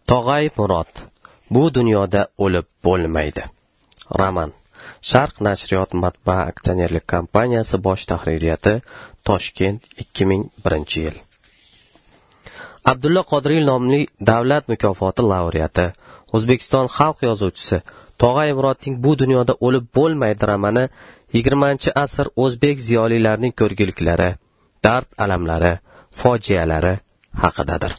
Tog'ay Murod bu dunyoda o'lib bo'lmaydi. Roman. Sharq nashriyot matbaa aksionerlik kompaniyasi bosh tahririyati, Toshkent, 2001-yil. Abdulla Qodiriy nomli davlat mukofoti laureati, O'zbekiston xalq yozuvchisi Tog'ay Murodning bu dunyoda o'lib bo'lmaydi romani 20-asr o'zbek ziyolilarining ko'rgiliklari, dard-alamlari, fojialari haqidadir.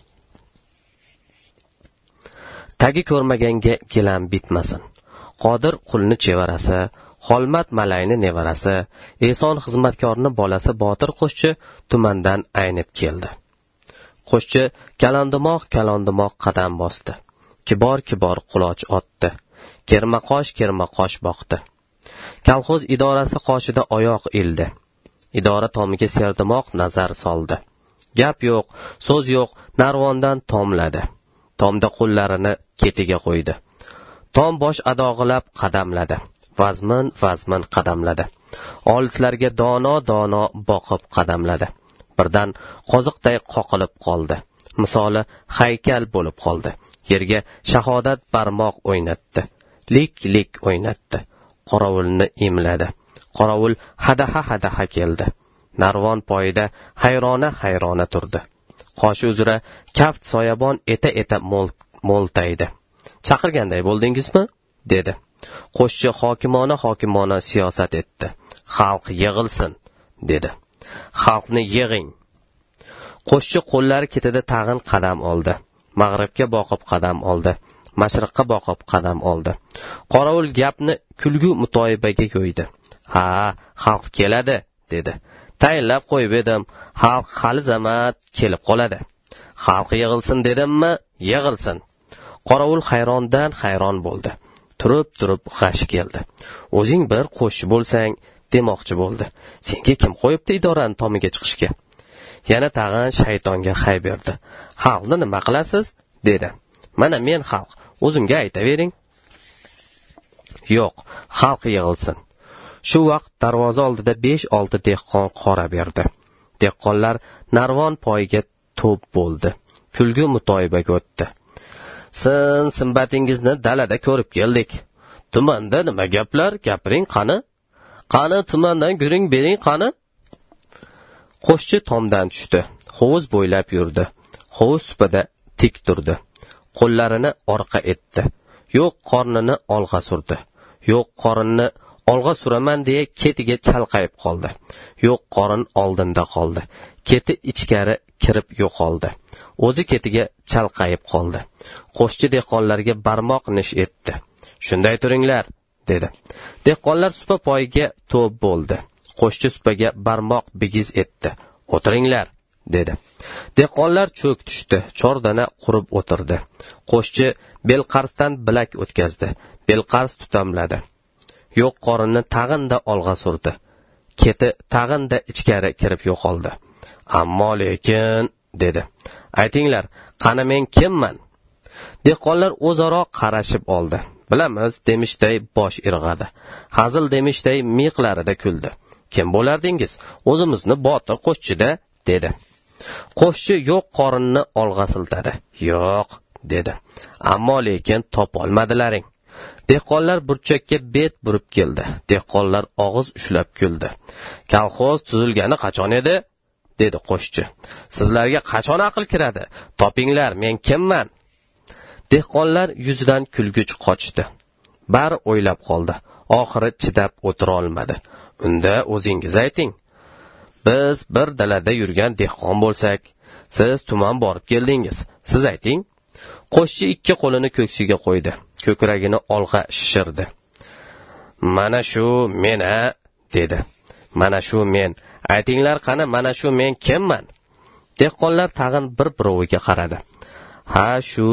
Tagi ko'rmaganga gilam bitmasin. Qodir qulni chevarasi, Xolmat malayni nevarasi, Eson xizmatkorni bolasi Botir qo'shchi tumandan aynib keldi. Qo'shchi kalondimoq qadam bosdi. Kibor quloch otdi. Kermaqosh boqdi. Kolxoz idorasi qoshida oyoq ildi. Idora tomiga serdimoq nazar soldi. Gap yo'q, so'z yo'q, narvondan tomladi. Tomda qo'llarini ketiga qo'ydi. Tom bosh adog'ilab qadamladi. Vazmin qadamladi. Olislarga dono boqib qadamladi. Birdan qoziqday qoqilib qoldi. Misoli haykal bo'lib qoldi. Yerga shahodat barmoq o'ynatdi. Lik o'ynatdi. Qorovulni imladi. Qorovul hadaha keldi. Narvon poyida hayrona turdi. Qoshi uzra kaft soyabon eta mo'ltaydi. Chaqirganday bo'ldingizmi? Dedi. Qo'shchi hokimona siyosat etdi. Xalq yig'ilsin, dedi. Xalqni yig'ing. Qo'shchi qo'llari ketida tag'in qadam oldi. Mag'ribga boqib qadam oldi. Mashriqqa boqib qadam oldi. Qorovul gapni kulgu mutoyibaga yo'ydi. Ha, xalq keladi, dedi. Tayinlab qo'yib edim, xalq hali zamat kelib qoladi. Xalq yig'ilsin dedimmi? Yig'ilsin. Qorovul hayron bo'ldi. Turib g'ashi keldi. O'zing bir qo'shchi bo'lsang, demoqchi bo'ldi. Senga kim qo'yibdi idorani tomiga chiqishga? Yana tag'in shaytonga hay berdi. Xalqni nima qilasiz? Dedi. Mana men xalq, o'zimga aytavering. Yo'q, xalq yig'ilsin. Shu vaqt darvoza oldida 5-6 dehqon qora berdi. Dehqonlar narvon poyiga to'p bo'ldi. Kulgu mutoyibaga o'tdi. Simbatingizni dalada ko'rib keldik. Tumanda nima gaplar? Gapiring qani? Qani tumandan guring bering qani? Qo'shchi tomdan tushdi. Hovuz bo'ylab yurdi. Hovuz supada tik turdi. Qo'llarini orqa etdi. Yo'q qornini olg'a surdi. Yo'q qorinni olg'a suraman deya ketiga chalqayib qoldi. Yo'q qorin oldinda qoldi. Keti ichkari kirib yo'qoldi. O'zi ketiga chalqayib qoldi. Qo'shchi dehqonlarga barmoq nish etdi. Shunday turinglar, dedi. Dehqonlar supa poyiga to'p bo'ldi. Qo'shchi supaga barmoq bigiz etdi. O'tiringlar, dedi. Dehqonlar cho'k tushdi. Chordana qurib o'tirdi. Qo'shchi belqarsdan bilak o'tkazdi. Belqars tutamladi. Yo'q qorinni tag'inda olg'a surdi. Keti tag'inda ichkari kirib yo'qoldi. Ammo lekin, dedi. Aytinglar, qani men kimman? Dehqonlar o'zaro qarashib oldi. Bilamiz demishday bosh irg'adi. Hazil demishday miqlarida kuldi. Kim bo'lardingiz? O'zimizni Botir qo'shchida, dedi. Qo'shchi yo'q qorinni olg'a siltadi. Yo'q, dedi. Ammo lekin topolmadilaring. Dehqonlar burchakka bet burib keldi. Dehqonlar og'iz ushlab kuldi. Kolxoz tuzilgani qachon edi? Dedi qo'shchi. Sizlarga qachon aql kiradi? Topinglar, men kimman? Dehqonlar yuzidan kulguch qochdi. Bari o'ylab qoldi. Oxiri chidab o'tira olmadi. Unda o'zingiz ayting. Biz bir dalada yurgan dehqon bo'lsak, siz tuman borib keldingiz. Siz ayting. Qo'shchi ikki qo'lini ko'ksiga qo'ydi. Ko'kragini olg'a shishirdi. Mana shu men, dedi. Mana shu men. Aytinglar qani, mana shu men kimman? Dehqonlar tag'in bir-biriga qaradi. Ha,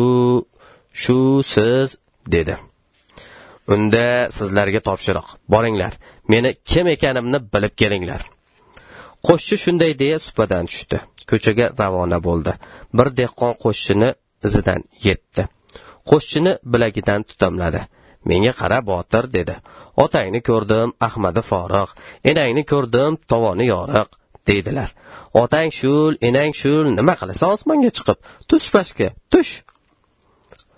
shu siz, dedi. Unda sizlarga topshiriq. Boringlar, meni kim ekanimni bilib kelinglar. Qo'shchi shunday deya supadan tushdi. Ko'chaga ravona bo'ldi. Bir dehqon qo'shchini izidan yetdi. Qo'shchini bilagidan tutamladi. Menga qara Botir, dedi. Otangni ko'rdim, Ahmadi Foriq, enangni ko'rdim, tovoni yoriq, deydilar. Otang shul, enang shul, nima qilasan osmonga chiqib? Tush pashga, tush.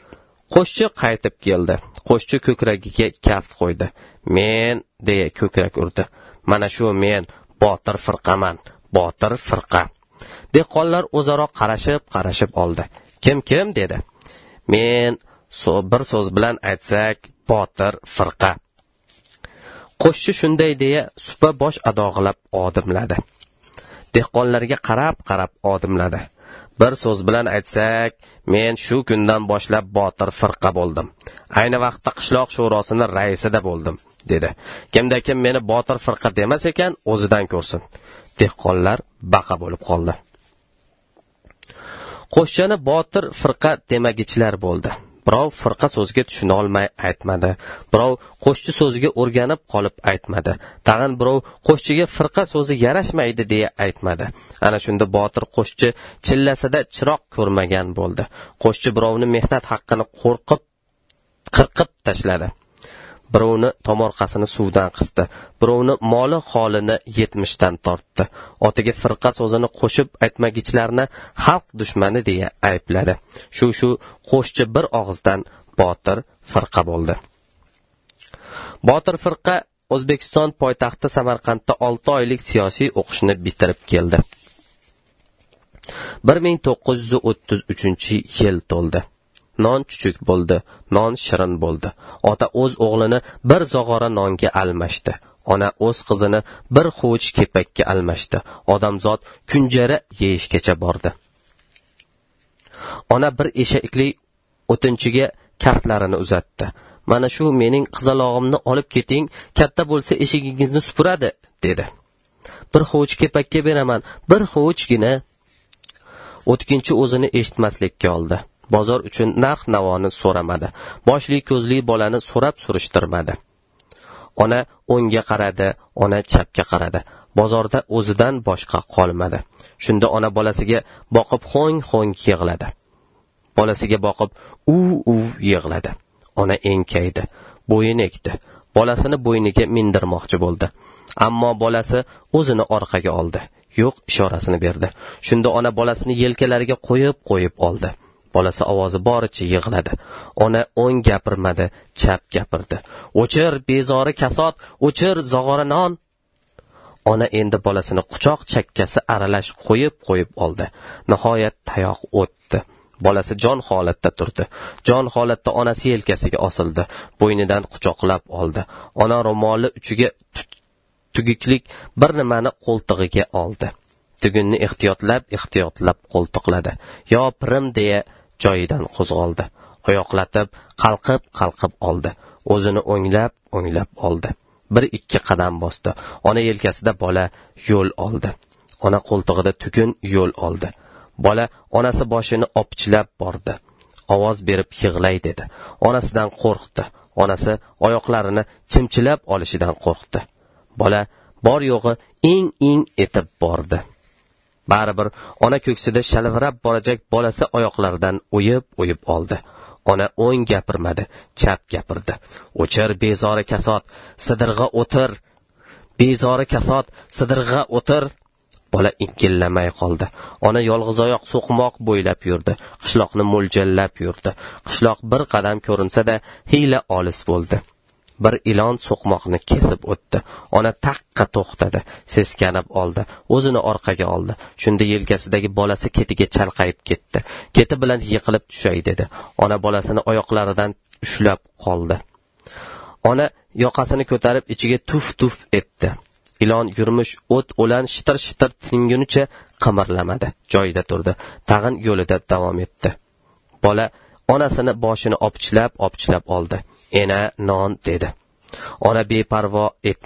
Qo'shchi qaytib keldi. Qo'shchi ko'kragiga kaft qo'ydi. Men deya ko'krak urdi. Mana shu men Botir firqaman. Botir firqa. Dehqonlar o'zaro qarashib oldi. Kim dedi. Men bir so'z bilan aytsak Botir firqa. Qo'shchi shunday deya supa bosh adog'ilab odimladi. Dehqonlarga qarab odimladi. Bir so'z bilan aytsak, men shu kundan boshlab Botir firqa bo'ldim. Ayni vaqtda qishloq shurosining raisida bo'ldim, dedi. Kim meni Botir firqa demas ekan, o'zidan ko'rsin. Dehqonlar baqa bo'lib qoldi. Qo'shchani Botir firqa demagichilar bo'ldi. Birov firqa so'ziga tushuna olmay aytmadi. Birov qo'shchi so'ziga o'rganib qolib aytmadi. Tag'in birov qo'shchiga firqa so'zi yarashmaydi deya aytmadi. Ana shunda Botir qo'shchi chillasida chiroq ko'rmagan bo'ldi. Qo'shchi birovni mehnat haqqini qirqib tashladi. Birovni tomorqasini suvdan qisdi. Birovni moli holini 70 dan tortdi. Otiga firqa so'zini qo'shib aytmagichlarni xalq dushmani deya aybladi. Shu qo'shchi bir og'izdan Botir firqa bo'ldi. Botir firqa O'zbekiston poytaxti Samarqandda 6 oylik siyosiy o'qishni bitirib keldi. 1933-yil to'ldi. Non chuchuk bo'ldi, non shirin bo'ldi. Ota o'z o'g'lini bir zog'ora nonga almashdi. Ona o'z qizini bir ho'ch kepakka almashdi. Odamzod kunjara yeyishgacha bordi. Ona bir eshakli o'tinchiga kaftlarini uzatdi. Mana shu mening qizalog'imni olib keting, katta bo'lsa eshigingizni supuradi, dedi. Bir ho'ch kepakka beraman, bir ho'chgina. O'tkinchi o'zini eshitmaslikka oldi. Bozor uchun narx-navoni so'ramadi. Boshli ko'zli bolani so'rab surishtirmadi. Ona o'ngga qaradi, ona chapga qaradi. Bozorda o'zidan boshqa qolmadi. Shunda ona bolasiga boqib ho'ng-ho'ng yig'ladi. Bolasiga boqib uv yig'ladi. Ona enkaydi, bo'yin ekdi. Bolasini bo'yniga mindirmoqchi bo'ldi. Ammo bolasi o'zini orqaga oldi. Yo'q ishorasini berdi. Shunda ona bolasini yelkalariga qo'yib oldi. Bolasi ovozi boricha yig'ladi. Ona o'ng gapirmadi, chap gapirdi. O'chir bezori kasot, o'chir zog'ora non. Ona endi bolasini quchoq chakkasi aralash qo'yib oldi. Nihoyat tayoq o'tdi. Bolasi jon holatda turdi. Jon holatda onasi yelkasiga osildi. Bo'ynidan quchoqlab oldi. Ona ro'moli uchiga tugiklik bir nimani qo'ltig'iga oldi. Tugunni ehtiyotlab qo'ltiqladi. Yo pirim deya joyidan qo'zg'oldi. Oyoqlatib, qalqib oldi. O'zini o'nglab oldi. 1-2 qadam bosdi. Ona yelkasida bola yo'l oldi. Ona qo'ltig'ida tugun yo'l oldi. Bola onasi boshini opichlab bordi. Ovoz berib yig'lay dedi. Onasidan qo'rqdi. Onasi oyoqlarini chimchilab olishidan qo'rqdi. Bola bor yo'g'i ing etib bordi. Baribir ona ko'ksida shalvirab borajak bolasi oyoqlaridan o'yib oldi. Ona o'ng gapirmadi, chap gapirdi. O'chir bezori kasot, sidirg'a o'tir. Bezori kasot, sidirg'a o'tir. Bola inkillamay qoldi. Ona yolg'izoyoq so'qmoq bo'ylab yurdi. Qishloqni mo'ljallab yurdi. Qishloq bir qadam ko'rinsa-da, hiyla olis bo'ldi. Bir ilon so'qmoqni kesib o'tdi. Ona taqqa to'xtadi, seskanib oldi, o'zini orqaga oldi. Shunda yelkasidagi bolasi ketiga chalqayib ketdi. Keti bilan yiqilib tushay dedi. Ona bolasini oyoqlaridan ushlab qoldi. Ona yoqasini ko'tarib ichiga tuf etdi. Ilon yurmish o'lan shitir tingunicha qimirlamadi, joyida turdi. Tag'in yo'lida davom etdi. Bola onasini boshini opichlab oldi. Ena non dedi. Ona beparvo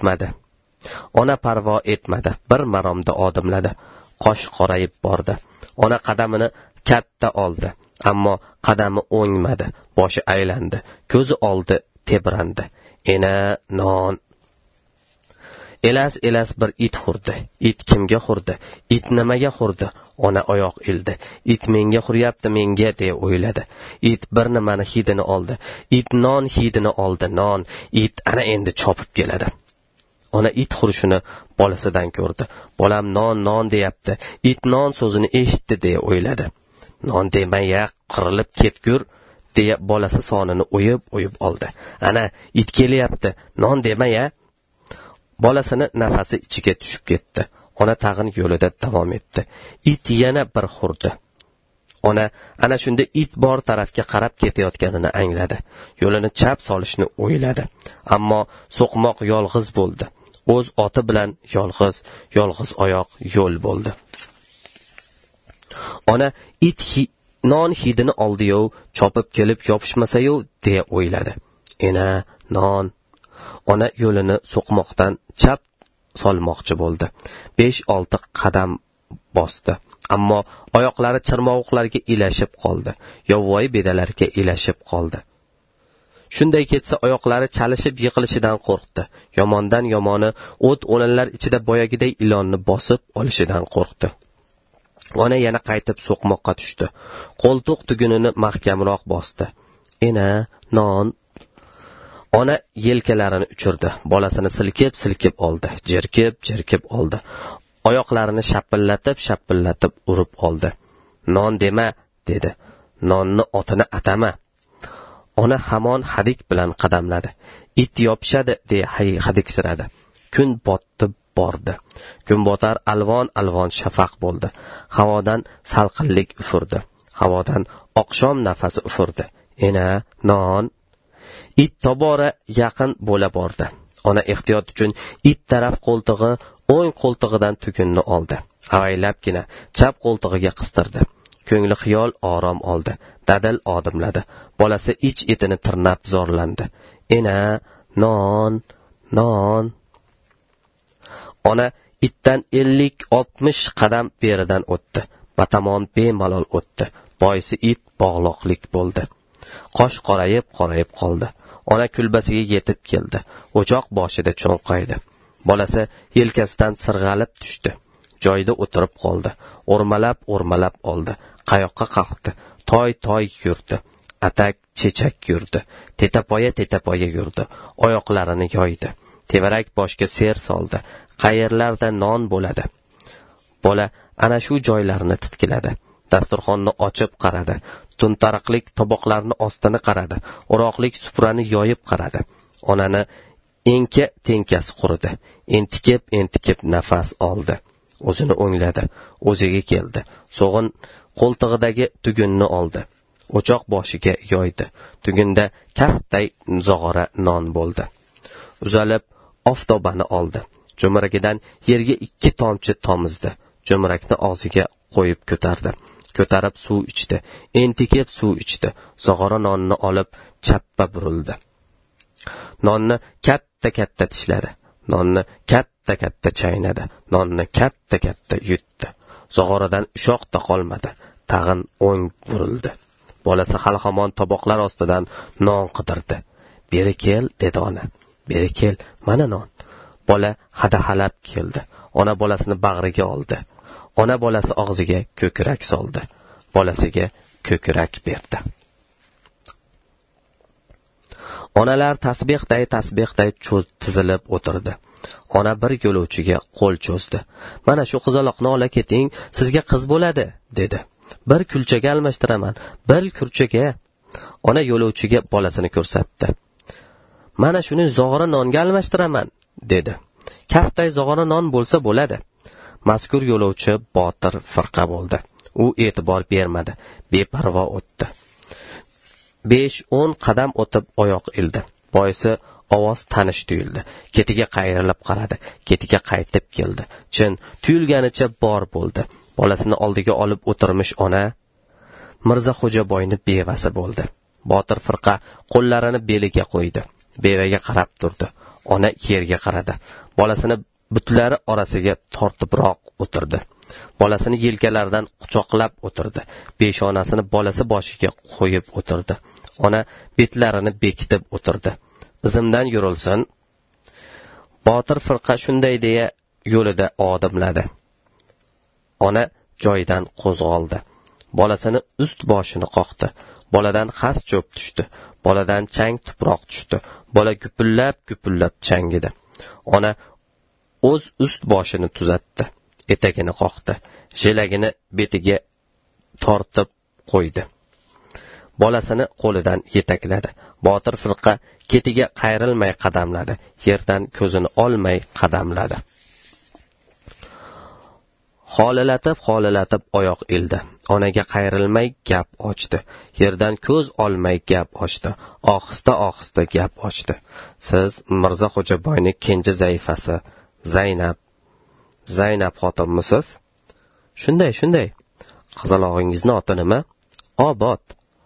etmadi. Bir maromda odimladi. Qosh qorayib bordi. Ona qadamini katta oldi, ammo qadami o'ngmadi. Boshi aylandi, ko'zi oldi tebrandi. Ena non. Elas bir it hurdi. It kimga hurdi? It nimaga hurdi? Ona oyoq ildi. It menga huryapti, menga deb o'yladi. It bir nimani hidini oldi. It non hidini oldi. Non. It ana endi chopib keladi. Ona it hurishini bolasidan ko'rdi. Bolam non deyapti. It non so'zini eshitdi deb o'yladi. Non demay-ya, qirilib ketgur deya bolasi sonini o'yib oldi. Ana, it kelyapti, non dema-ya. Bolasini nafasi ichiga tushib ketdi. Ona tag'in yo'lida davom etdi. It yana bir hurdi. Ona ana shunda it bor tarafga qarab ketayotganini angladi. Yo'lini chap solishni o'yladi. Ammo so'qmoq yolg'iz bo'ldi. O'z oti bilan yolg'iz oyoq yo'l bo'ldi. Ona it non hidini oldi-yu, chopib kelib yopishmasa-yu deya o'yladi. Ena, non. Ona yo'lini so'qmoqdan chap solmoqchi bo'ldi. 5-6 qadam bosdi. Ammo oyoqlari chirmovuqlarga ilashib qoldi. Yovvoyi bedalarga ilashib qoldi. Shunday ketsa oyoqlari chalishib yiqilishidan qo'rqdi. Yomondan yomoni o't-o'lanlar ichida boyagiday ilonni bosib olishidan qo'rqdi. Ona yana qaytib so'qmoqqa tushdi. Qo'ltiq tugunini mahkamroq bosdi. Ena, non. Ona yelkalarini uchirdi. Bolasini silkib oldi. Jerkib oldi. Oyoqlarini shapillatib urib oldi. Non dema, dedi. Nonni otini atama. Ona hamon hadik bilan qadamladi. It yopishadi deya hadiksiradi. Kun botib bordi. Kunbotar alvon shafaq bo'ldi. Havodan salqinlik ufurdi. Havodan oqshom nafasi ufurdi. Ena, non. It tobora yaqin bo'la bordi. Ona ehtiyot uchun it taraf qo'ltig'i o'ng qo'ltig'idan tugunni oldi. Avaylabgina chap qo'ltig'iga qistirdi. Ko'ngli xiyol orom oldi. Dadil odimladi. Bolasi etini tirnab zorlandi. Ena, non. Ona itdan 50-60 qadam beridan o'tdi. Batamom bemalol o'tdi. Boisi it bog'loqlik bo'ldi. Qosh qorayib qoldi. Ona kulbasiga yetib keldi. O'choq boshida cho'nqaydi. Bolasi yelkasidan sirg'alib tushdi. Joyida o'tirib qoldi. O'rmalab oldi. Qayoqqa qalqdi. Toy yurdi. Atak chechak yurdi. Tetapoya yurdi. Oyoqlarini yoydi. Tevarak boshga ser soldi. Qayerlarda non bo'ladi? Bola ana shu joylarni titkiladi. Dasturxonni ochib qaradi. Tuntariqlik toboqlarni ostini qaradi. O'roqlik suprani yoyib qaradi. Onani tenkasi quridi. Entikib nafas oldi. O'zini o'ngladi. O'ziga keldi. So'g'in qo'ltig'idagi tugunni oldi. O'choq boshiga yoydi. Tugunda kaftday zog'ora non bo'ldi. Uzalib oftobani oldi. Jo'mragidan yerga 2 tomchi tomizdi. Jo'mrakni og'ziga qo'yib ko'tardi. Ko'tarib suv ichdi. Entikib suv ichdi. Zog'ora nonni olib chappa burildi. Nonni katta tishladi. Nonni katta chaynadi. Nonni katta yutdi. Zog'oradan ushoqda qolmadi. Tag'in o'ng burildi. Bolasi hali hamon toboqlar ostidan non qidirdi. "Beri kel", dedi ona. "Beri kel, mana non." Bola hadahalab keldi. Ona bolasini bag'riga oldi. Ona bolasi og'ziga ko'krak soldi. Bolasiga ko'krak berdi. Onalar tasbihday tizilib o'tirdi. Ona bir yo'lovchiga qo'l cho'zdi. "Mana shu qizaloqni ola keting, sizga qiz bo'ladi", dedi. "Bir kulchaga almashtiraman, bir kurchaga." Ona yo'lovchiga bolasini ko'rsatdi. "Mana shuni zog'ora nonga almashtiraman", dedi. "Kaftday zog'ora non bo'lsa bo'ladi." Mazkur yo'lovchi Botir firqa bo'ldi. U e'tibor bermadi, beparvo o'tdi. 5-10 qadam o'tib oyoq ildi. Boisi ovoz tanish tuyuldi. Ketiga qayrilib qaradi. Ketiga qaytib keldi. Chin, tuyulganicha bor bo'ldi. Bolasini oldiga olib o'tirmish ona Mirzaxo'jaboyni bevasi bo'ldi. Botir firqa qo'llarini beliga qo'ydi. Bevaga qarab turdi. Ona yerga qaradi. Bolasini butlari orasiga tortibroq o'tirdi. Bolasini yelkalaridan quchoqlab o'tirdi. Peshonasini bolasi boshiga qo'yib o'tirdi. Ona betlarini bekitib o'tirdi. "Izimdan yurilsin." Botir firqa shunday deya yo'lida odimladi. Ona joyidan qo'zg'oldi. Bolasini ust boshini qoqdi. Boladan xas cho'p tushdi. Boladan chang tuproq tushdi. Bola gupillab changidi. Ona o'z ust boshini tuzatdi. Etagini qoqdi. Jelagini betiga tortib qo'ydi. bolasini qo'lidan yetakladi. Botir firqa ketiga qayrilmay qadamladi. Yerdan ko'zini olmay qadamladi. Holilatib oyoq ildi. Onaga qayrilmay gap ochdi. Yerdan ko'z olmay gap ochdi. Ohista gap ochdi. Siz Mirzo Xo'jaboyning kenja zaifasi Zaynab xotinmisiz? Shunday. Qizalog'ingizning oti nima? Obod.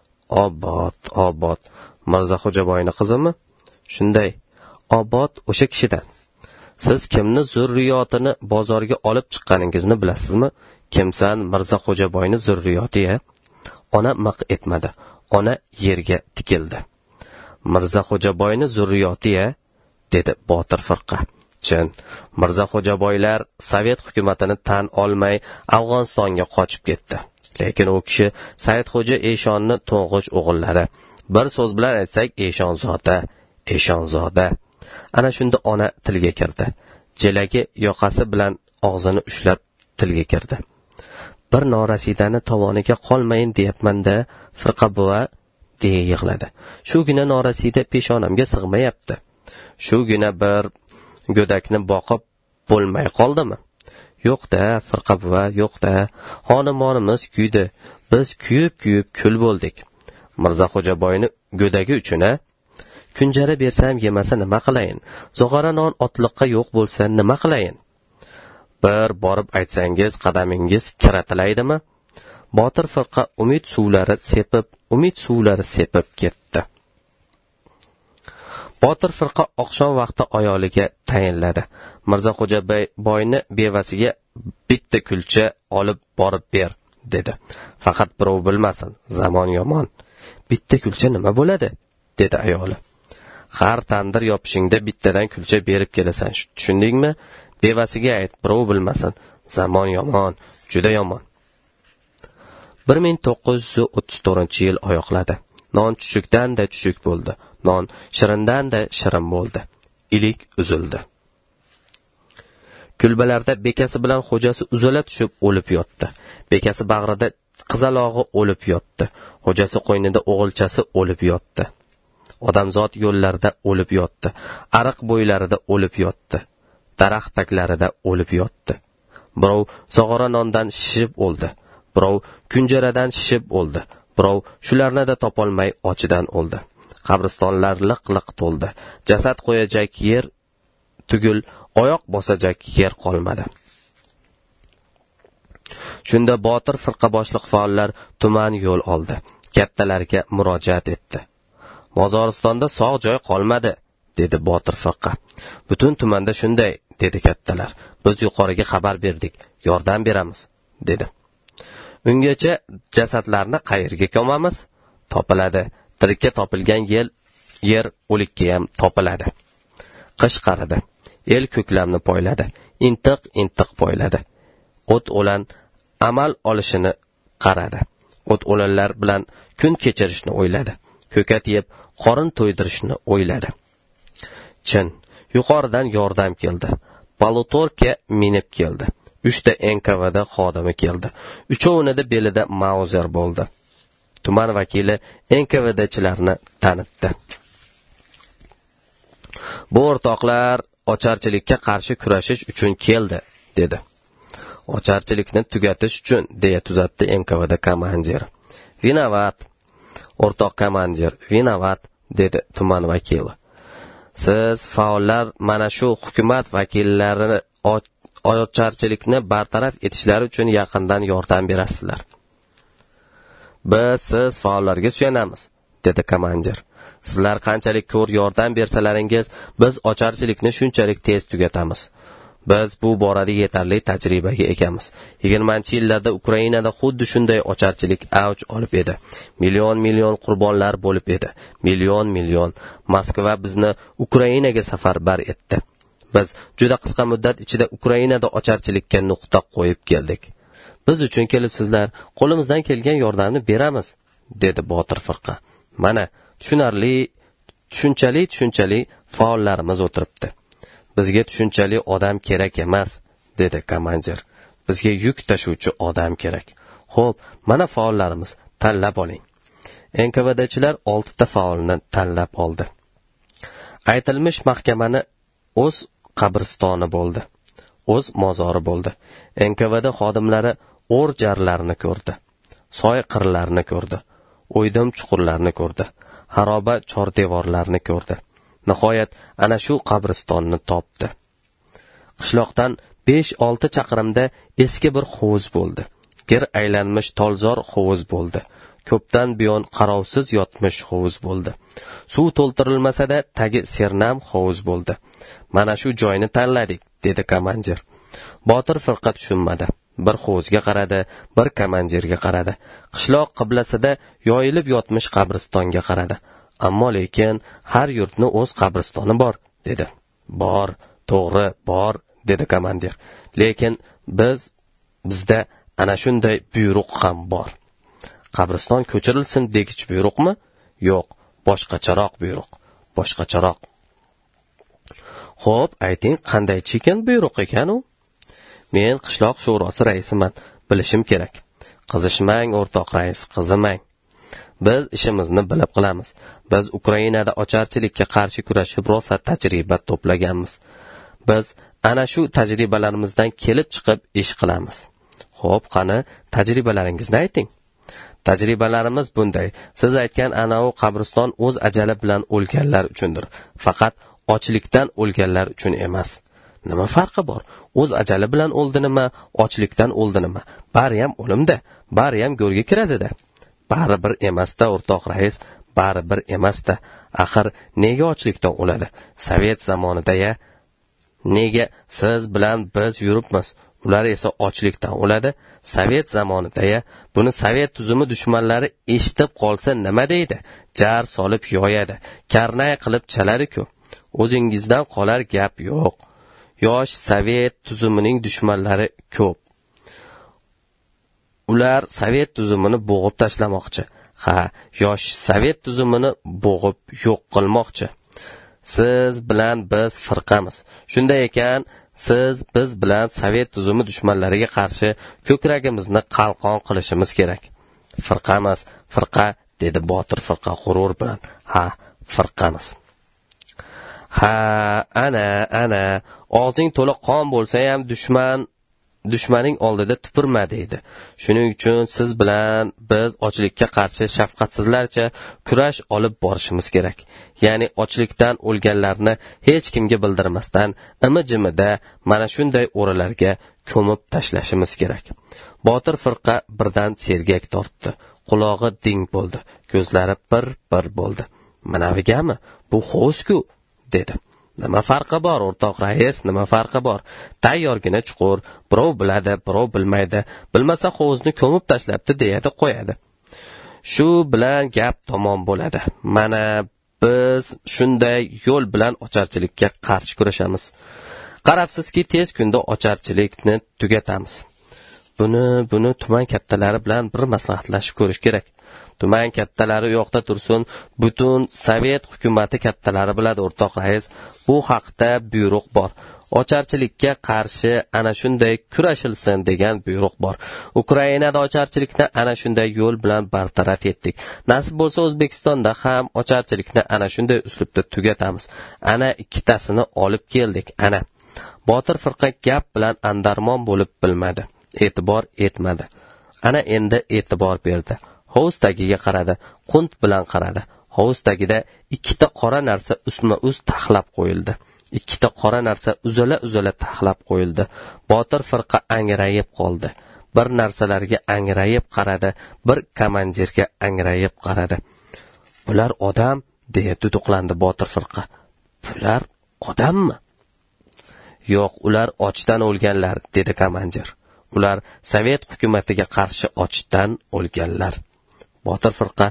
Mirzo Xo'jaboyning qizimi? Shunday. Obod o'sha kishidan. Siz kimni zurriyotini bozorga olib chiqqaningizni bilasizmi? Kimsan Mirzo Xo'jaboyning zurriyoti-ya? Ona miq etmadi. Ona yerga tikildi. Mirzo Xo'jaboyning zurriyoti-ya? dedi Botir firqa. Chin, Mirzo Xo'jaboylar Sovet hukumatini tan olmay Afg'onistonga qochib ketdi. Lekin u kishi Saidxo'ja Eshonni to'ng'ich o'g'illari. Bir so'z bilan aytsak, Eshonzoda. Ana shunda ona tilga kirdi. Jelagi yoqasi bilan og'zini ushlab tilga kirdi. Bir norasidani tovoniga qolmayin deyapman-da, firqa buva, deya yig'ladi. Shugina norasida peshonamga sig'mayapti. Shugina bir go'dakni boqib bo'lmay qoldimi? Yo'q-da, firqa buva, yo'q-da. Xonumonimiz kuydi. Biz kuyib kul bo'ldik. Mirzo Xo'jaboyning go'dagi uchun-a? Kunjara bersam yemasa nima qilayin? Zog'ora non otliqqa yo'q bo'lsa nima qilayin? Bir borib aytsangiz qadamingiz kiratilaydimi? Botir firqa umid suvlari sepib ketdi. Botir firqa oqshom vaqti ayoliga tayinladi. Mirzo Xo'jaboyni bevasiga bitta kulcha olib borib ber, dedi. Faqat birov bilmasin, zamon yomon. Bitta kulcha nima bo'ladi? dedi ayoli. Har tandir yopishingda bittadan kulcha berib kelasan, tushundingmi? Bevasiga ayt, birov bilmasin, zamon yomon, juda yomon. 1934-yil oyoqladi. Non chuchukdan-da chuchuk bo'ldi. Non shirindan-da shirin bo'ldi. Ilik uzildi. Kulbalarda bekasi bilan xo'jasi uzala tushib o'lib yotdi. Bekasi bag'rida qizalog'i o'lib yotdi. Xo'jasi qo'ynida o'g'ilchasi o'lib yotdi. Odamzod yo'llarida o'lib yotdi. Ariq bo'ylarida o'lib yotdi. Daraxt taglarida o'lib yotdi. Birov zog'ora nondan shishib o'ldi. Birov kunjaradan shishib o'ldi. Birov shularni da topolmay ochidan o'ldi. Qabristonlar liq-liq to'ldi. Jasad qo'yajak yer tugul, oyoq bosajak yer qolmadi. Shunda Botir firqa boshliq faollar tuman yo'l oldi. Kattalarga murojaat etdi. Mozoristonda sog' joy qolmadi, dedi Botir firqa. Butun tumanda shunday, dedi kattalar. Biz yuqoriga xabar berdik, yordam beramiz, dedi. Ungacha jasadlarni qayerga ko'mamiz? Topiladi. Tirikka topilgan yer o'likka ham topiladi. Qish qaridi. El ko'klamni poyladi. Intiq poyladi. O't o'lan amal olishini qaradi. O't o'lanlar bilan kun kechirishni o'yladi. Ko'kat yeb qorin to'ydirishni o'yladi. Chin, yuqoridan yordam keldi. Palutorka minib keldi. 3 ta NKVD xodimi keldi. Uchovunida belida Mauzer bo'ldi. Tuman vakili NKVDchilarni tanitdi. Bu o'rtoqlar ocharchilikka qarshi kurashish uchun keldi, dedi. Ocharchilikni tugatish uchun, deya tuzatdi NKVD komandiri. Vinovat, o'rtoq komandir, vinovat, dedi tuman vakili. Siz faollar mana shu hukumat vakillarini ocharchilikni bartaraf etishlari uchun yaqindan yordam berasizlar. Biz siz faollarga suyanamiz, dedi komandir. Sizlar qanchalik ko'r yordam bersalaringiz, biz ocharchilikni shunchalik tez tugatamiz. Biz bu borada yetarli tajribaga egamiz. 20-yillarda Ukrainada xuddi shunday ocharchilik avj olib edi. Million qurbonlar bo'lib edi. Million. Moskva bizni Ukrainaga safarbar etdi. Biz juda qisqa muddat ichida Ukrainada ocharchilikka nuqta qo'yib keldik. Biz uchun kelibsizlar, qo'limizdan kelgan yordamni beramiz, dedi Botir firqa. Mana tushunchali faollarimiz o'tiribdi. Bizga tushunchali odam kerak emas, dedi komandir. Bizga yuk tashuvchi odam kerak. Xo'p, mana faollarimiz, tanlab oling. NKVDchilar 6 ta faolni tanlab oldi. Aytilmish mahkamani o'z qabristoni bo'ldi, o'z mozori bo'ldi. NKVD xodimlari o'rjarlarni ko'rdi, soy qirlarni ko'rdi, o'ydim chuqurlarni ko'rdi, xaroba chordevorlarni ko'rdi. Nihoyat ana shu qabristonni topdi. Qishloqdan 5-6 chaqirimda eski bir hovuz bo'ldi. Gir aylanmish tolzor hovuz bo'ldi. Ko'pdan buyon qarovsiz yotmish hovuz bo'ldi. Suv to'ltirilmasa-da tagi sernam hovuz bo'ldi. Mana shu joyni tanladik, dedi komandir. Botir firqa tushunmadi. Bir hovuzga qaradi, bir komandirga qaradi. Qishloq qiblasida yoyilib yotmish qabristonga qaradi. Ammo lekin har yurtni o'z qabristoni bor, dedi. Bor, to'g'ri, bor, dedi komandir. Lekin bizda ana shunday buyruq ham bor. Qabriston ko'chirilsin degich buyruqmi? Yo'q, boshqacharoq buyruq, boshqacharoq. Xo'p, ayting, qanday chekin buyruq ekan u? Men qishloq shurosi raisiman, bilishim kerak. Qizishmang, o'rtoq rais, qizimang. Biz ishimizni bilib qilamiz. Biz Ukrainada ocharchilikka qarshi kurashib rosa tajriba to'plaganmiz. Biz ana shu tajribalarimizdan kelib chiqib ish qilamiz. Xo'p, qani tajribalaringizni ayting. Tajribalarimiz bunday. Siz aytgan ana u qabriston o'z ajali bilan o'lganlar uchundir. Faqat ochlikdan o'lganlar uchun emas. Nima farqi bor? O'z ajali bilan o'ldinimi, ochlikdan o'ldinimi? Bari ham o'limda, bari ham go'rga kiradi-da. Baribir emas-da, o'rtoq rais, baribir emas-da. Axir nega ochlikdan o'ladi? Sovet zamonida-ya. Nega siz bilan biz yuribmiz? Ular esa ochlikdan o'ladi. Sovet zamonida-ya. Buni sovet tuzumi dushmanlari eshitib qolsa nima deydi? Jar solib yoyadi, karnay qilib chaladi-ku. O'zingizdan qolar gap yo'q. Yosh sovet tuzumining dushmanlari ko'p. Ular sovet tuzumini bo'g'ib tashlamoqchi. Ha, yosh sovet tuzumini bo'g'ib yo'q qilmoqchi. Siz bilan biz firqamiz. Shunday ekan, siz biz bilan sovet tuzumi dushmanlariga qarshi ko'kragimizni qalqon qilishimiz kerak. Firqamiz, firqa, dedi Botir firqa g'urur bilan. Ha, firqamiz. Ha, ana, og'zing to'la qon bo'lsa ham dushmaning oldida tupurma deydi. Shuning uchun siz bilan biz ochlikka qarshi shafqatsizlarcha kurash olib borishimiz kerak. Ya'ni ochlikdan o'lganlarni hech kimga bildirmasdan imi-jimida mana shunday o'ralarga ko'mib tashlashimiz kerak. Botir firqa birdan sergak tortdi. Qulog'i ding bo'ldi, ko'zlari bir bo'ldi. Manavigami? Bu xo'sku, dedi. Nima farqi bor, o'rtoq rais, nima farqi bor? Tayyorgina chuqur, birov biladi, birov bilmaydi. Bilmasa hovuzini ko'mib tashlabdi, deyadi, qo'yadi. Shu bilan gap tamom bo'ladi. Mana biz shunday yo'l bilan ocharchilikka qarshi kurashamiz. Qarabsizki, tez kunda ocharchilikni tugatamiz. Buni tuman kattalari bilan bir maslahatlashib ko'rish kerak. Tuman kattalari u yoqda tursin, butun sovet hukumati kattalari biladi, o'rtoq rais. Bu haqda buyruq bor. Ocharchilikka qarshi ana shunday kurashilsin degan buyruq bor. Ukrainada ocharchilikni ana shunday yo'l bilan bartaraf etdik. Nasib bo'lsa O'zbekistonda ham ocharchilikni ana shunday uslubda tugatamiz. Ana ikkitasini olib keldik, ana. Botir firqa gap bilan andarmon bo'lib bilmadi. E'tibor etmadi. Ana endi e'tibor berdi. Hovuz tagiga qaradi, qunt bilan qaradi. Hovuz tagida ikkita qora narsa ustma-ust taxlab qo'yildi. Ikkita qora narsa uzala taxlab qo'yildi. Botir firqa angrayib qoldi. Bir narsalarga angrayib qaradi, bir komandirga angrayib qaradi. Bular odam, deya duduqlandi Botir firqa. Bular odammi? Yo'q, ular ochdan o'lganlar, dedi komandir. Ular sovet hukumatiga qarshi ochdan o'lganlar. Botir firqa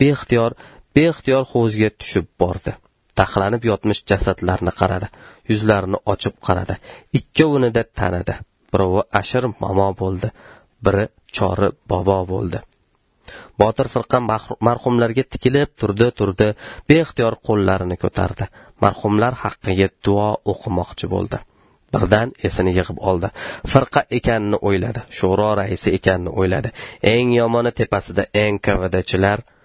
beixtiyor hovuzga tushib bordi. Taxlanib yotmish jasadlarni qaradi. Yuzlarini ochib qaradi. Ikkovini da tanidi. Biri Ashir momo bo'ldi, biri Chori bobo bo'ldi. Botir firqa marhumlarga tikilib turdi, beixtiyor qo'llarini ko'tardi. Marhumlar haqqiga duo o'qimoqchi bo'ldi. Birdan esini yig'ib oldi. Firqa ekanini o'yladi. Shuro raisi ekanini o'yladi. Eng yomoni tepasida NKVDchilar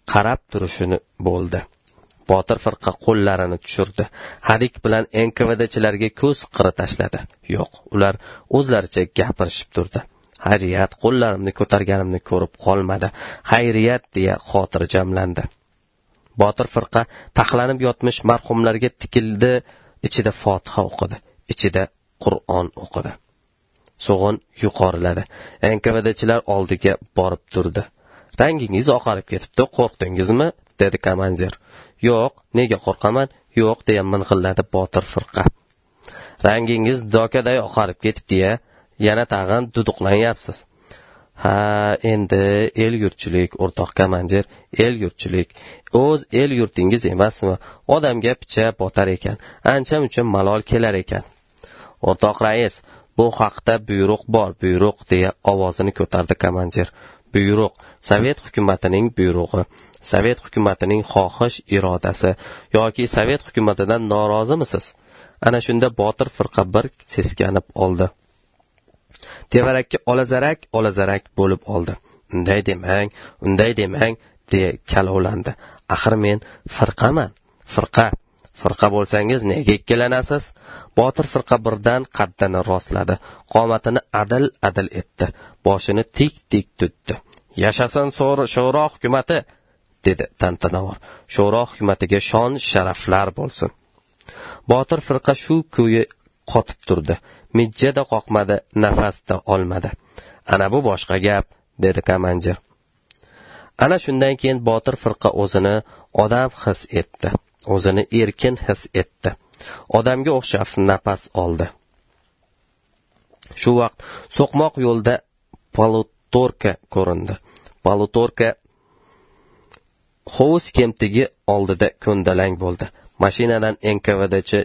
qarab turishini bo'ldi. Botir firqa qo'llarini tushirdi. Hadik bilan NKVDchilarga ko'z qiri tashladi. Yo'q, ular o'zlaricha gapirishib turdi. Xayriyat, qo'llarimni ko'targanimni ko'rib qolmadi. Xayriyat deya xotirjamlandi. Botir firqa taxlanib yotmish marhumlarga tikildi, ichida Fotiha o'qidi, ichida Qur'on o'qidi. So'g'in yuqoriladi. NKVDchilar oldiga borib turdi. Rangingiz oqarib ketibdi, qo'rqdingizmi? Dedi komandir. Yo'q, nega qo'rqaman? Yo'q, deya ming'illadi Botir firqa. Rangingiz dokaday oqarib ketibdi-ya, yana tag'in duduqlanyapsiz. Ha, endi el-yurtchilik, o'rtoq komandir, el-yurtchilik. O'z el-yurtingiz emasmi? Odamga picha botar ekan, ancha-muncha malol kelar ekan. O'rtoq rais, bu haqda buyruq bor, buyruq, deya ovozini ko'tardi komandir. Buyruq, Sovet hukumatining buyrug'i. Sovet hukumatining xohish irodasi yoki Sovet hukumatidan norozimisiz? Ana shunda Botir firqa bir seskanib oldi. Tevarakka olazarak bo'lib oldi. Unday demang, deya kalovlandi. Axir men firqaman. Firqa bo'lsangiz nega ikkilanasiz? Botir firqa birdan qaddini rostladi. Qomatini adil etdi. Boshini tik tutdi. Yashasin sho'ro hukumati, dedi tantanavor. Sho'ro hukumatiga shon sharaflar bo'lsin. Botir firqa shu ko'yi qotib turdi. Mijjada qoqmadi, nafasda olmadi. Ana bu boshqa gap, dedi komandir. Ana shundan keyin Botir firqa o'zini odam his etdi. O'zini erkin his etdi. Odamga o'xshab nafas oldi. Shu vaqt so'qmoq yo'lda Palutorka ko'rindi. Palutorka hovuz kemtigi oldida ko'ndalang bo'ldi. Mashinadan NKVDchi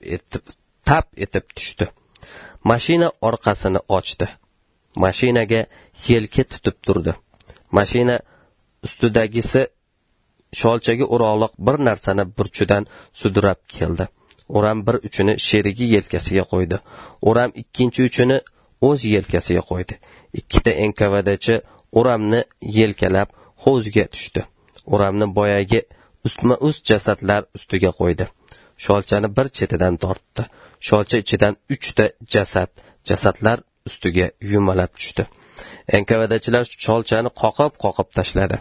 tap etib tushdi. Mashina orqasini ochdi. Mashinaga yelka tutib turdi. Mashina ustidagisi sholchaga o'roqliq bir narsani burchidan sudrab keldi. O'ram bir uchini sherigi yelkasiga qo'ydi. O'ram ikkinchi uchini o'z yelkasiga qo'ydi. Ikkita NKVDchi o'ramni yelkalab hovuzga tushdi. O'ramni boyagi ustma-ust jasadlar ustiga qo'ydi. Sholchani bir chetidan tortdi. Sholcha ichidan 3 ta jasadlar ustiga yumalab tushdi. NKVDchilar sholchani qoqib tashladi.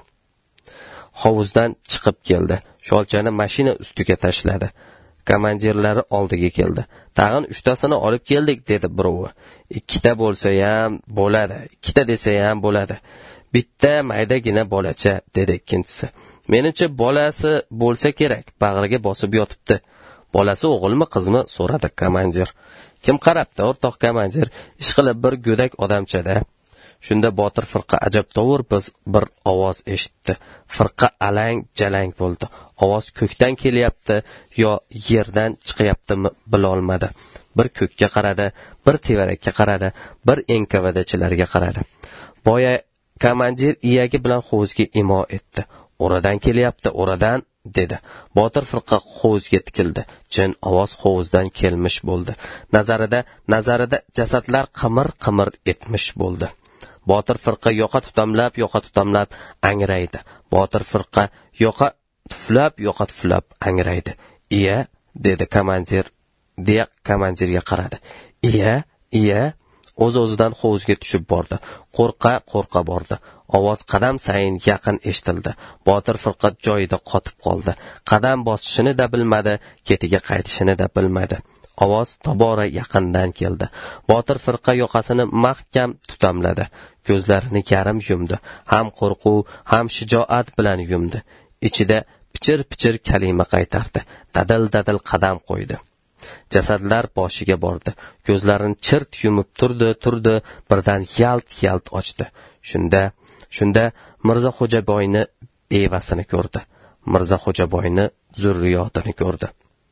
Hovuzdan chiqib keldi. Sholchani mashina ustiga tashladi. Komandirlari oldiga keldi. Tag'in 3 tasini olib keldik, dedi birovi. 2 ta bo'lsa ham bo'ladi. 2 ta desa ham bo'ladi. Bitta maydagina bolacha, dedi ikkinchisi. Menimcha bolasi bo'lsa kerak, bag'riga bosib yotibdi. Bolasi o'g'ilmi, qizmi? So'radi komandir. Kim qarabdi, o'rtoq komandir? Ishqilib bir go'dak odamchada. Shunda Botir firqa ajabtovur bir ovoz eshitdi. Firqa alang-jalang bo'ldi. Ovoz ko'kdan kelyapti yo yerdan chiqyaptimi bilolmadi. Bir ko'kka qaradi, bir tevarakka qaradi, bir NKVDchilarga qaradi. Boya komandir iyagi bilan hovuzga imo etdi. O'radan kelyapti, o'radan, dedi. Botir firqa hovuzga tikildi. Jin ovoz hovuzdan kelmish bo'ldi. Nazarida jasadlar qimir etmish bo'ldi. Botir firqa yoqa tutamlab angraydi. Botir firqa yoqa tuflab angraydi. "Iya", dedi komandir, deya komandirga qaradi. "Iya", o'z-o'zidan hovuzga tushib bordi. Qo'rqa bordi. Ovoz qadam sayin yaqin eshitildi. Botir firqa joyida qotib qoldi. Qadam bosishini da bilmadi, ketiga qaytishini da bilmadi. Ovoz tobora yaqindan keldi. Botir firqa yoqasini mahkam tutamladi. Ko'zlarini yarim yumdi. Ham qo'rquv, ham shijoat bilan yumdi. Ichida pichir kalima qaytardi. Dadil qadam qo'ydi. Jasadlar boshiga bordi. Ko'zlarini chirt yumib turdi, birdan yalt ochdi. Shunda Mirza Xo'jaboyni bevasini ko'rdi. Mirza Xo'jaboyni zurriyotini ko'rdi.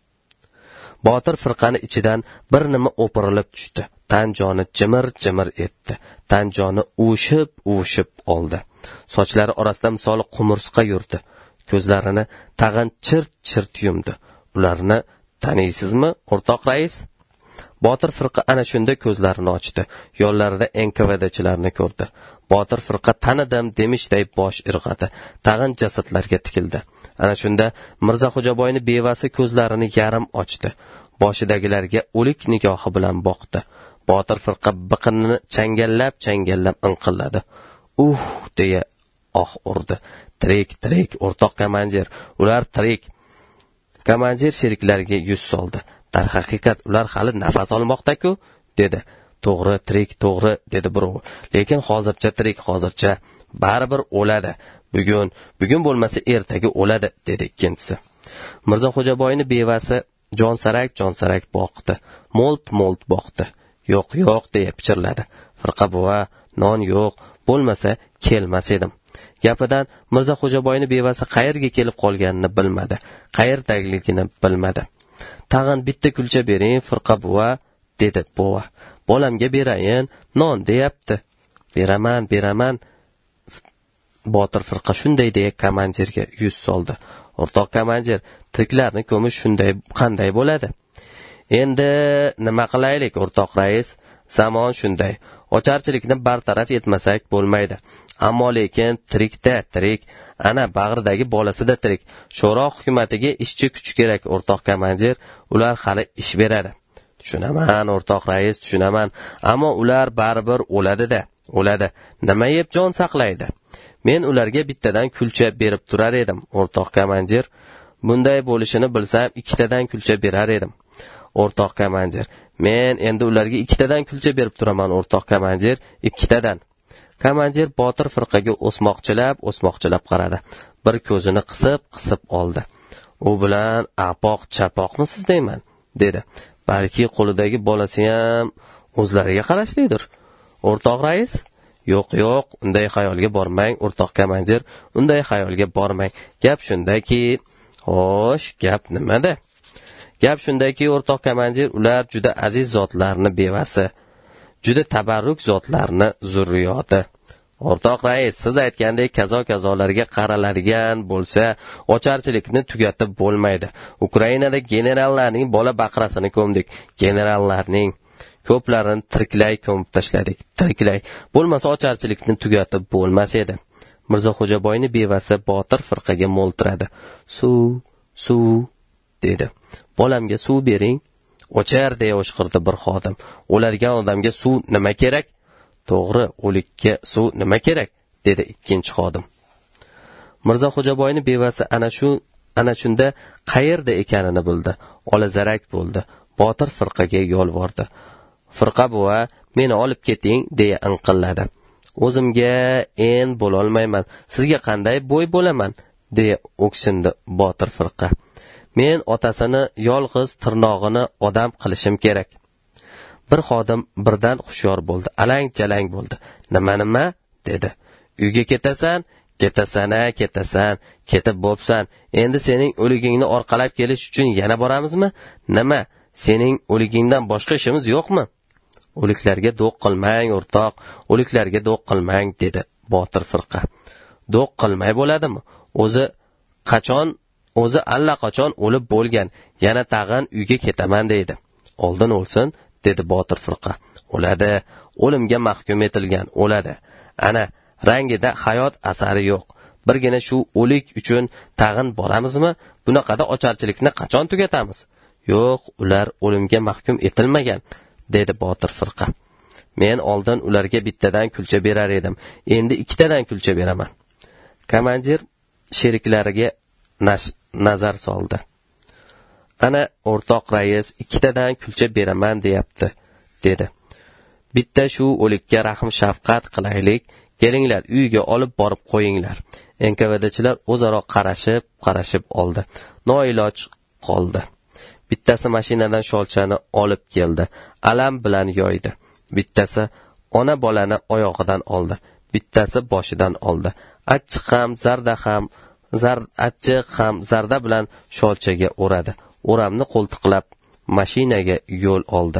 Botir firqani ichidan bir nima o'pirilib tushdi. Tan joni jimir etdi. Tan joni uvishib oldi. Sochlari orasida misoli qumursqa yurdi. Ko'zlarini tag'in chirt yumdi. Ularni taniysizmi, o'rtoq rais? Botir firqa ana shunda ko'zlarini ochdi. Yo'llarida NKVDchilarni ko'rdi. Botir firqa tanidim demishday bosh irg'adi. Tag'in jasadlarga tikildi. Ana shunda Mirzaxo'jaboyni bevasi ko'zlarini yarim ochdi. Boshidagilarga o'lik nigohi bilan boqdi. Botir firqa biqinini changallab inqilladi. Deya urdi. Tirik, o'rtoq komandir, ular tirik. Komandir sheriklariga yuz soldi. Darhaqiqat ular hali nafas olmoqda-ku, dedi. To'g'ri, tirik, to'g'ri, dedi birov. Lekin hozircha tirik, hozircha baribir o'ladi. Bugun bo'lmasa ertaga o'ladi, dedi ikkinchisi. Mirzaxo'jaboyni bevasi jonsarak boqdi. Mo'lt boqdi. Yo'q, deya pichirladi. Firqa buva, non yo'q, bo'lmasa kelmas edim. Gapidan Mirzaxo'jaboyni bevasi qayerga kelib qolganini bilmadi. Qayerdaligini bilmadi. Tag'in bitta kulcha bering, firqa buva, dedi buva. Bolamga berayin, non deyapti. Beraman. Botir firqa shunday deya komandirga yuz soldi. O'rtoq komandir, tiriklarni ko'mish shunday qanday bo'ladi? Endi nima qilaylik, o'rtoq rais? Zamon shunday. Ocharchilikni bartaraf etmasak bo'lmaydi. Ammo lekin tirik. Ana bag'ridagi bolasida tirik. Sho'ro hukumatiga ishchi kuch kerak, o'rtoq komandir. Ular hali ish beradi. Tushunaman, o'rtoq rais, tushunaman. Ammo ular baribir o'ladi. Nima yeb jon saqlaydi? Men ularga bittadan kulcha berib turar edim, o'rtoq komandir. Bunday bo'lishini bilsam, ikkitadan kulcha berar edim. O'rtoq komandir, men endi ularga ikkitadan kulcha berib turaman, o'rtoq komandir, ikkitadan. Komandir Botir firqaga o'smoqchilab qaradi. Bir ko'zini qisib oldi. U bilan apoq chapoqmisiz deyman, dedi. Balki qo'lidagi bolasi ham o'zlariga qarashlidir. O'rtoq rais? Yo'q, unday xayolga bormang, o'rtoq komandir, unday xayolga bormang. Gap shundaki, xo'sh, gap nimada? Gap shundaki, o'rtoq komandir, ular juda aziz zotlarni bevasi, juda tabarruk zotlarni zurriyoti. O'rtoq rais, siz aytgandek kazolarga qaraladigan bo'lsa, ocharchilikni tugatib bo'lmaydi. Ukrainada generallarning bola baqrasini ko'mdik. Generallarning ko'plarini tiriklay ko'mib tashladik. Tiriklay. Bo'lmasa ocharchilikni tugatib bo'lmas edi. Mirzaxo'jaboyni bevasi Botir firqaga mo'ltiradi. Suv, dedi. Bolamga suv bering. O'char deya o'shqirdi bir xodim. O'ladigan odamga suv nima kerak? To'g'ri, o'likka suv nima kerak? Dedi ikkinchi xodim. Mirzaxo'jaboyni bevasi ana shunda qayerda ekanini bildi. Olazarak bo'ldi. Botir firqaga yolvordi. Firqa buva, meni olib keting, deya inqilladi. O'zimga bo'la olmayman. Sizga qanday bo'y bo'laman, deya o'ksindi Botir firqa. Men otasini yolg'iz tirnog'ini odam qilishim kerak. Bir xodim birdan hushyor bo'ldi. Alang-jalang bo'ldi. Nima, dedi. Uyga ketasan, ketib bo'psan. Endi sening o'ligingni orqalab kelish uchun yana boramizmi? Nima? Sening o'ligingdan boshqa ishimiz yo'qmi? O'liklarga do'q qilmang, o'rtoq. O'liklarga do'q qilmang, dedi Botir firqa. Do'q qilmay bo'ladimi? O'zi allaqachon o'lib bo'lgan. Yana tag'in uyga ketaman deydi. Oldin o'lsin, dedi Botir firqa. O'ladi. O'limga mahkum etilgan, o'ladi. Ana, rangida hayot asari yo'q. Birgina shu o'lik uchun tag'in boramizmi? Bunaqada ocharchilikni qachon tugatamiz? Yo'q, ular o'limga mahkum etilmagan, dedi Botir firqa. Men oldin ularga bittadan kulcha berar edim. Endi ikkitadan kulcha beraman. Komandir sheriklariga nazar soldi. Ana o'rtoq rais ikkitadan kulcha beraman deyapti, dedi. Bitta shu o'likka rahm shafqat qilaylik. Kelinglar, uyga olib borib qo'yinglar. NKVDchilar o'zaro qarashib oldi. Noiloj qoldi. Bittasi mashinadan sholchani olib keldi. Alam bilan yoydi. Bittasi ona bolani oyog'idan oldi. Bittasi boshidan oldi. Achchiq ham zarda bilan sholchaga o'radi. O'ramni qo'ltiqlab mashinaga yo'l oldi.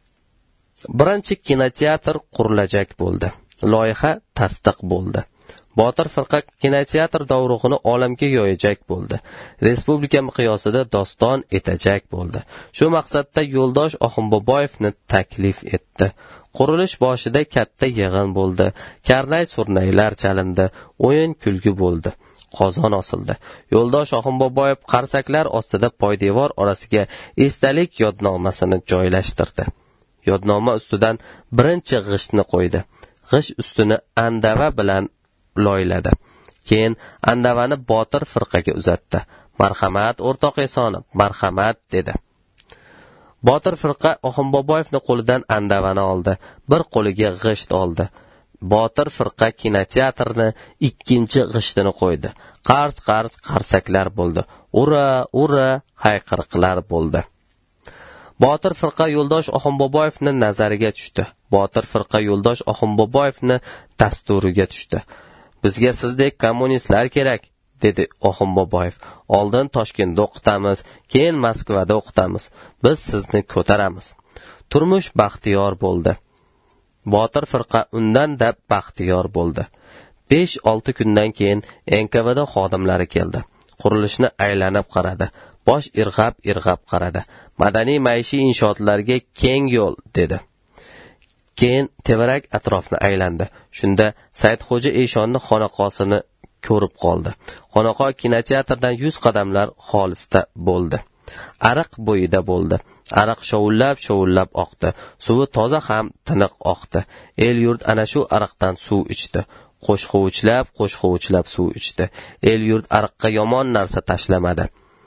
Birinchi kinoteatr qurilajak bo'ldi. Loyiha tasdiq bo'ldi. Botir firqa kinoteatr dovrug'ini olamga yoyajak bo'ldi. Respublika miqyosida doston etajak bo'ldi. Shu maqsadda Yo'ldosh Oxunboboyevni taklif etdi. Qurilish boshida katta yig'in bo'ldi. Karnay-surnaylar chalindi, o'yin-kulgi bo'ldi. Qozon osildi. Yo'ldosh Oxunboboyev qarsaklar ostida poydevor orasiga esdalik yodnomasini joylashtirdi. Yodnoma ustidan birinchi g'ishtni qo'ydi. G'isht ustini andava bilan loyladi. Keyin andavani Botir firqaga uzatdi. "Marhamat, o'rtoq Esonov, marhamat", dedi. Botir firqa Oxunboboyevning qo'lidan andavani oldi, bir qo'liga g'isht oldi. Botir firqa kinoteatrni ikkinchi g'ishtini qo'ydi. Qars-qars qarsaklar bo'ldi. "Ura, ura!" hayqiriqlar bo'ldi. Botir firqa Yo'ldosh Oxunboboyevning nazariga tushdi. Botir firqa Yo'ldosh Oxunboboyevni dasturiga tushdi. "Bizga sizdek kommunistlar kerak", dedi Oxunboboyev. "Oldin Toshkentda o'qitamiz, keyin Moskvada o'qitamiz. Biz sizni ko'taramiz." Turmush baxtiyor bo'ldi. Botir firqa undan da baxtiyor bo'ldi. 5-6 kundan keyin NKVD xodimlari keldi. Qurilishni aylanib qaradi. Bosh irg'ab qaradi. "Madaniy maishiy inshootlarga keng yo'l", dedi. Keyin tevarak atrofni aylandi. Shunda Saidxo'ja Eshonning xonaqosini ko'rib qoldi. Xonaqo kinoteatrdan 100 qadamlar xolisda bo'ldi. Ariq bo'yida bo'ldi. Ariq shovullab oqdi. Suvi toza ham tiniq oqdi. El yurt ana shu ariqdan suv ichdi. Qo'shqovuchlab suv ichdi. El yurt ariqqa yomon narsa tashlamadi.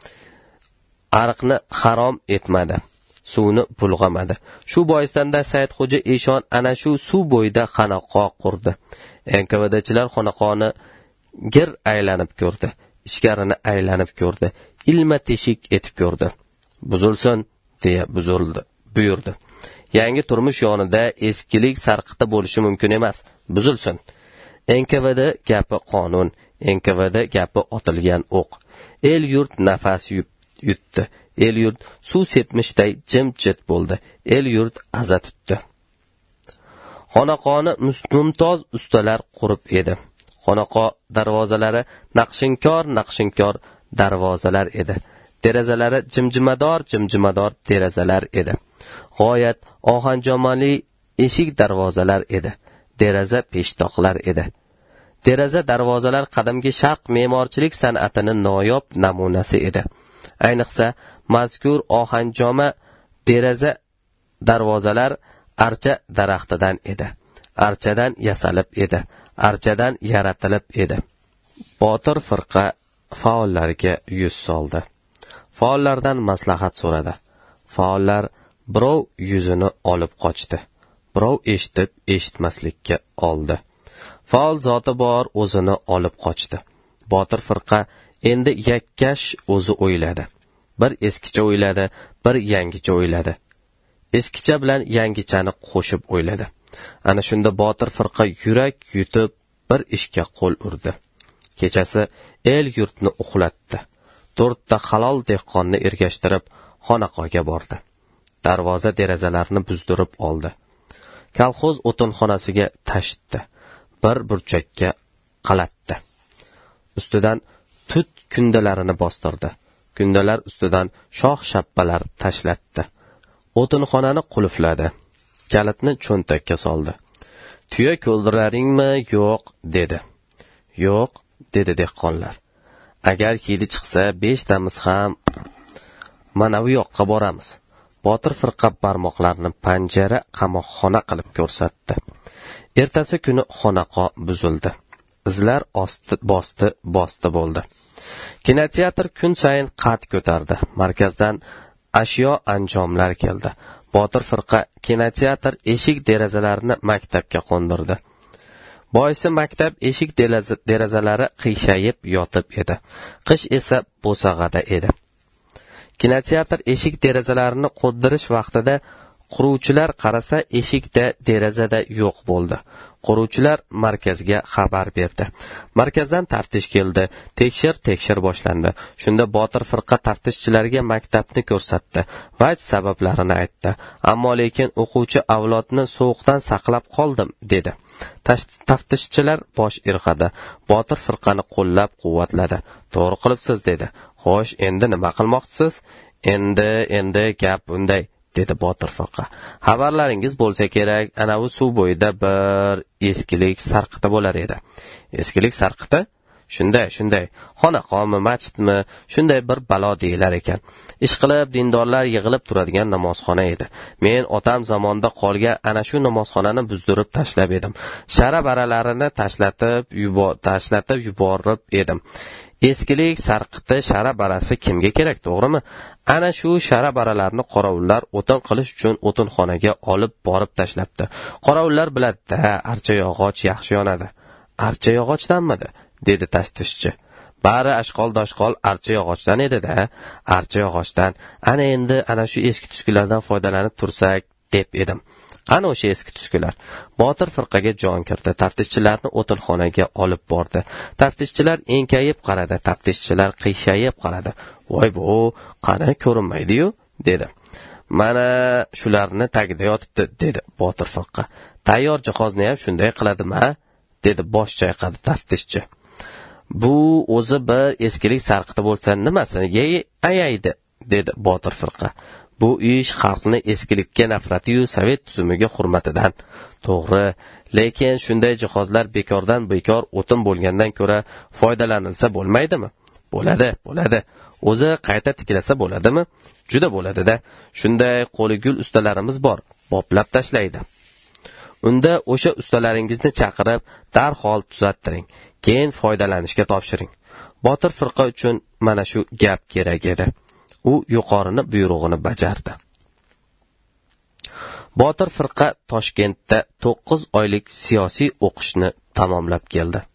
Ariqni harom etmadi. Suvni bulg'amadi. Shu boisdan-da Saidxo'ja Eshon ana shu suv bo'yida xonaqo qurdi. NKVDchilar xonaqoni gir aylanib ko'rdi. Ichkarini aylanib ko'rdi. Ilma teshik etib ko'rdi. "Buzilsin", deya buyurdi. "Yangi turmush yonida eskilik sarqiti bo'lishi mumkin emas. Buzilsin." NKVD gapi qonun, NKVD gapi otilgan o'q. El yurt nafas yutdi. El yurt suv sepmishday jimjit bo'ldi. El yurt aza tutdi. Xonaqoni mumtoz ustalar qurib edi. Xonaqo darvozalari naqshinkor darvozalar edi. Derazalari jimjimador derazalar edi. G'oyat ohanjomali eshik darvozalar edi. Deraza peshtoqlar edi. Deraza darvozalar qadimgi sharq me'morchilik san'atining noyob namunasi edi. Ayniqsa mazkur ohanjoma deraza darvozalar archa daraxtidan edi. Archadan yasalib edi. Archadan yaratilib edi. Botir firqa faollarga yuz soldi. Faollardan maslahat so'radi. Faollar birov yuzini olib qochdi. Birov eshitmaslikka oldi. Faol zoti bor o'zini olib qochdi. Botir firqa endi yakkash o'zi o'yladi. Bir eskicha o'yladi, bir yangicha o'yladi. Eskicha bilan yangichani qo'shib o'yladi. Ana shunda Botir firqa yurak yutib bir ishga qo'l urdi. Kechasi el yurtni uxlatdi. 4 ta halol dehqonni ergashtirib xonaqoga bordi. Darvoza derazalarni buzdirib oldi. Kolxoz o'tinxonasiga tashitdi. Bir burchakka qalatdi. Ustidan tut kundalarini bostirdi. Kundalar ustidan shox shappalar tashlatdi. O'tinxonani qulfladi. Kalitni cho'ntakka soldi. "Tuya ko'ldiraringmi, yo'q?" dedi. "Yo'q", dedi dehqonlar. "Agar kiydi chiqsa 5 tamiz ham mana bu yoqqa boramiz." Botir firqa barmoqlarini panjara qamoqxona qilib ko'rsatdi. Ertasi kuni xonaqo buzildi. Izlar bosti bo'ldi. Kinoteatr kun sayin qad ko'tardi. Markazdan ashyo anjomlar keldi. Botir firqa kinoteatr eshik derazalarini maktabga qo'ndirdi. Boisi maktab eshik derazalari qiyshayib yotib edi. Qish esa bo'sag'ada edi. Kinoteatr eshik derazalarini qo'ndirish vaqtida quruvchilar qarasa eshikda derazada yo'q bo'ldi. Quruvchilar markazga xabar berdi. Markazdan taftish keldi. Tekshir boshlandi. Shunda Botir firqa taftishchilarga maktabni ko'rsatdi. Vaj sabablarini aytdi. Ammo lekin o'quvchi avlodni sovuqdan saqlab qoldim, dedi. Taftishchilar bosh irg'adi. Botir firqani qo'llab-quvvatladi. "To'g'ri qilibsiz", dedi. "Xo'sh, endi nima qilmoqchisiz?" Endi gap bunday", dedi Botir firqa. "Xabarlaringiz bo'lsa kerak, ana bu suv bo'yida bir eskilik sarqiti bo'lar edi." "Eskilik sarqiti?" Shunday. Xonaqomi, masjidmi, shunday bir balo deyilar ekan. Ishqilib dindorlar yig'ilib turadigan namozxona edi. Men otam zamonida qolgan ana shu namozxonani buzdirib tashlab edim. Shara-baralarini tashlatib yuborib edim. Eskilik sarqiti shara-barasi kimga kerak, to'g'rimi? Ana shu shara-baralarni qorovullar o'tin qilish uchun o'tinxonaga olib borib tashlabdi. Qorovullar biladi-da, archa yog'och yaxshi yonadi. Archa yog'ochdanmidi? Dedi taftishchi. Bari ashqol-doshqol archa yog'ochdan edi-da. Archa yog'ochdan. Ana endi ana shu eski tuskulardan foydalanib tursak deb edim. Qani o'sha eski tuskular? Botir firqaga jon kirdi. Taftishchilarni o'tinxonaga olib bordi. Taftishchilar enkayib qaradi. Taftishchilar qiyshayib qaradi. "Voy bu, qani ko'rinmaydi-yu", dedi. "Mana shularni tagida yotibdi", dedi Botir firqa. "Tayyor jihozni ham shunday qiladimi-a?" dedi bosh chayqadi taftishchi. "Bu o'zi bir eskilik sarqiti bo'lsa nimasini ayaydi", dedi Botir firqa. "Bu ish xalqni eskilikka nafrati-yu sovet tuzumiga hurmatidan. To'g'ri, lekin shunday jihozlar bekordan bekor o'tin bo'lgandan ko'ra foydalanilsa bo'lmaydimi? Bo'ladi. O'zi qayta tiklasa bo'ladimi? Juda bo'ladi-da. Shunday qo'li gul ustalarimiz bor, boplab tashlaydi. Unda o'sha ustalaringizni chaqirib, darhol tuzattiring. Keyin foydalanishga topshiring." Botir firqa uchun mana shu gap kerak edi. U yuqorini buyrug'ini bajardi. Botir firqa Toshkentda 9 oylik siyosiy o'qishni tamomlab keldi.